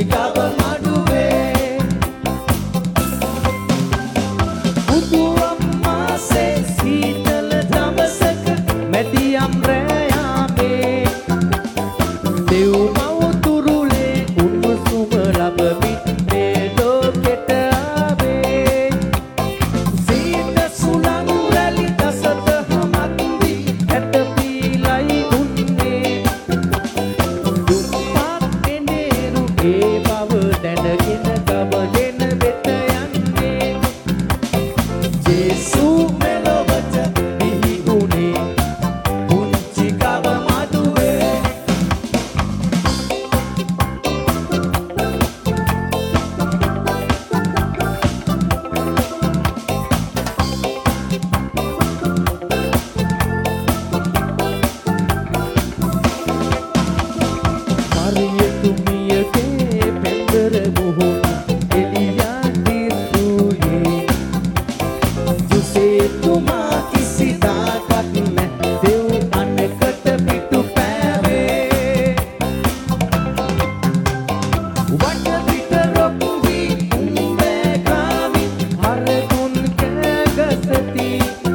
ගව මඩුවේ බුදු අම්මාසේ සීතල දවසක මැදියම් රැයාමේ දෙව් මව් තුරුලේ උණුසුම ලබමින් මේ ලෝකෙට ආවේ සීත සුළං රැලි දසත හමක් දී හැට පීලයි දුන්නේ දුප්පත් එනේරු ඒ බව දැනගෙන ගමගෙන වෙත යන්නේ ජේසු මෙලොවට බිහි වුණේ පුංචි ගව මඩුවේ මරියතුමියගේ පෙම්බර මුහුණ එළියා දිරුයේ දුසේතුමා කිසිදාකත් නැතෙව් අනකට පිටු පෑවේ වට පිට රොක්වි උඹේකාමි හරකුන් කෑගසති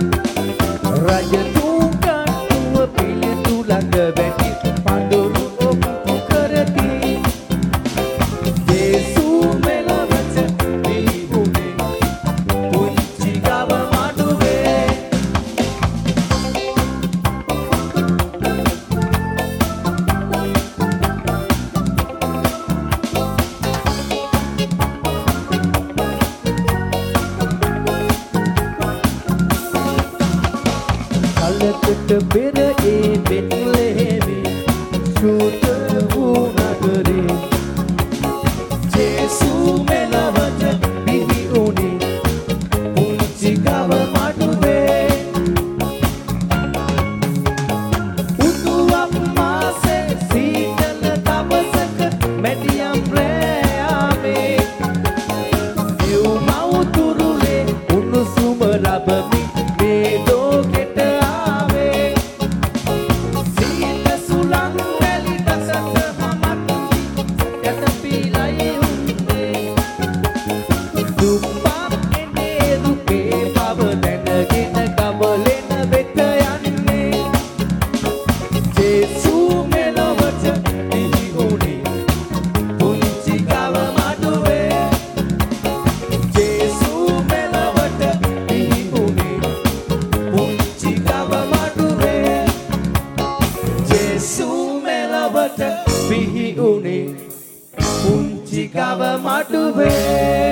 රජතුන් කටුව පිළිතු ළඟ වැටි පඳුරු ඔප්පු කරති ජේසු මෙලොවට බිහි වුණේ පුංචි ගව මඩුවේ කලකට පෙර ඒ බෙත්ලෙහෙමේ ශූත වූ නගරේ ජේසු මෙලොවට බිහි වුණේ පුංචි ගව මඩුවේ උදු අම්මාසේ සීතල දවසක මැදියම් රැයාමේ දෙව් මව් තුරුලේ උණුසුම ලබමින් මේ ලෝකෙට ආවේ සීත සුළං රැලි දසත හමක් යට පීලයි උන්නේ දුප්පත් එනේරු ඒ බව දැනගෙන ගමලෙන වෙත යන්නේ ජේසු මෙලොවට බිහි වුණේ පුංචි ගව මඩුවේ ජේසු මෙලොවට බිහි වුණේ පුංචි ගව මඩුවේ ජේසු මෙලොවට බිහි වුණේ පුංචි ගව මඩුවේ